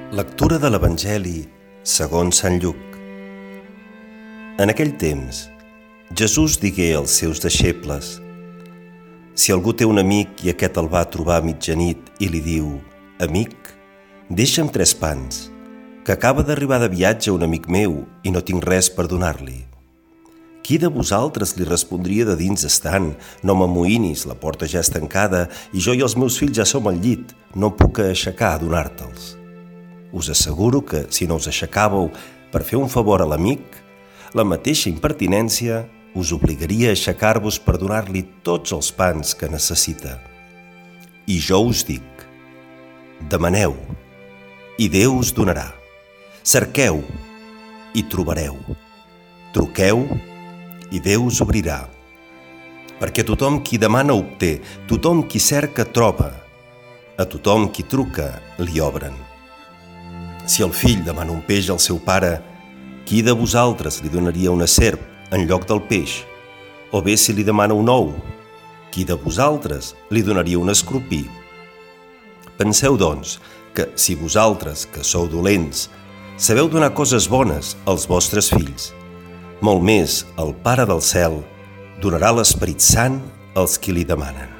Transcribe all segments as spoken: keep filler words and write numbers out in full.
Lectura de l'Evangeli segons Sant Lluc. En aquell temps, Jesús digué als seus deixebles: si algú té un amic i aquest el va trobar a mitjanit i li diu: «Amic, deixa'm tres pans, que acaba d'arribar de viatge un amic meu i no tinc res per donar-li». Qui de vosaltres li respondria de dins estant: «No m'amoïnis, la porta ja és tancada i jo i els meus fills ja som al llit, no puc aixecar a donar-te'ls»? Us asseguro que, si no us aixecàveu per fer un favor a l'amic, la mateixa impertinència us obligaria a aixecar-vos per donar-li tots els pans que necessita. I jo us dic: demaneu, i Déu us donarà. Cerqueu, i trobareu. Truqueu, i Déu us obrirà. Perquè tothom qui demana obté, tothom qui cerca troba, a tothom qui truca li obren. Si el fill demana un peix al seu pare, qui de vosaltres li donaria una serp en lloc del peix? O bé si li demana un ou, qui de vosaltres li donaria un escorpí? Penseu, doncs, que si vosaltres, que sou dolents, sabeu donar coses bones als vostres fills, molt més el Pare del cel donarà l'Esperit Sant als qui li demanen.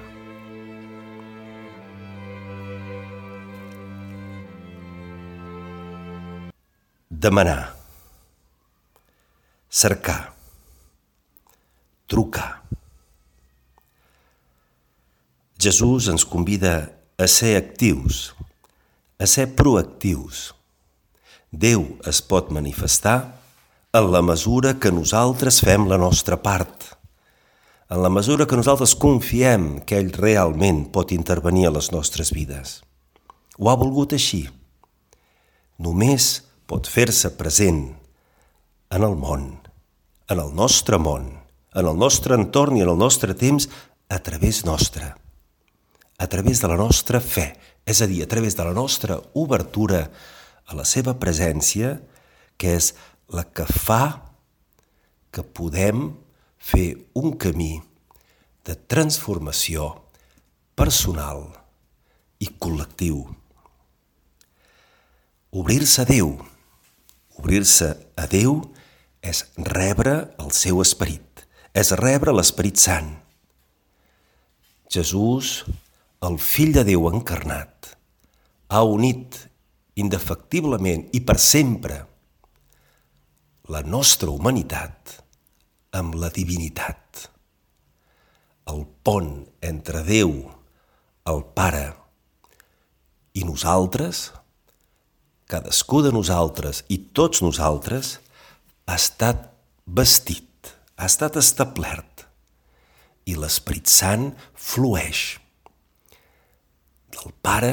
Demanar, cercar, trucar. Jesús ens convida a ser actius, a ser proactius. Déu es pot manifestar en la mesura que nosaltres fem la nostra part, en la mesura que nosaltres confiem que ell realment pot intervenir a les nostres vides. Ho ha volgut així. Només pot fer-se present en el món, en el nostre món, en el nostre entorn i en el nostre temps a través nostre, a través de la nostra fe, és a dir, a través de la nostra obertura a la seva presència, que és la que fa que podem fer un camí de transformació personal i col·lectiu. Obrir-se a Déu. Obrir-se a Déu és rebre el seu esperit, és rebre l'Esperit Sant. Jesús, el Fill de Déu encarnat, ha unit indefectiblement i per sempre la nostra humanitat amb la divinitat. El pont entre Déu, el Pare, i nosaltres, cadascú de nosaltres i tots nosaltres, ha estat bastit, ha estat establert, i l'Esperit Sant flueix del Pare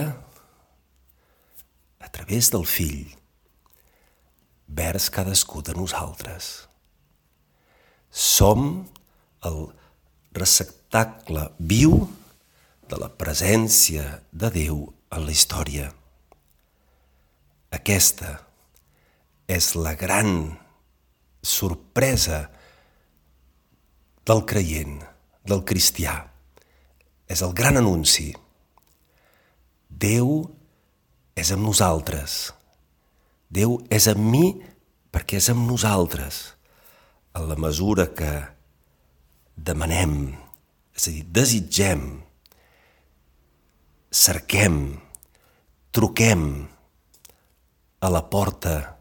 a través del Fill vers cadascú de nosaltres. Som el receptacle viu de la presència de Déu en la història. Aquesta és la gran sorpresa del creient, del cristià. És el gran anunci. Déu és amb nosaltres. Déu és amb mi perquè és amb nosaltres. En la mesura que demanem, és a dir, desitgem, cerquem, truquem a la porta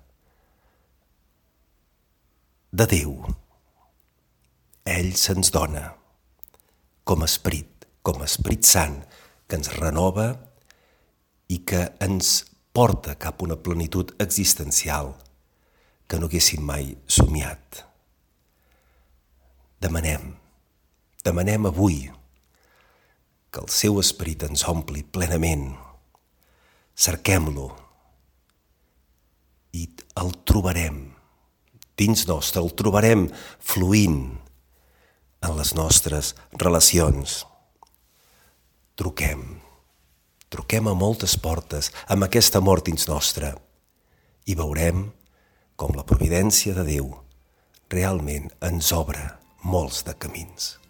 de Déu, ell se'ns dona com a esperit, com a Esperit Sant, que ens renova i que ens porta cap a una plenitud existencial que no haguéssim mai somiat. Demanem, demanem avui que el seu esperit ens ompli plenament. Cerquem-lo i el trobarem dins nostre, el trobarem fluint en les nostres relacions. Truquem, truquem a moltes portes amb aquest amor dins nostre i veurem com la providència de Déu realment ens obre molts de camins.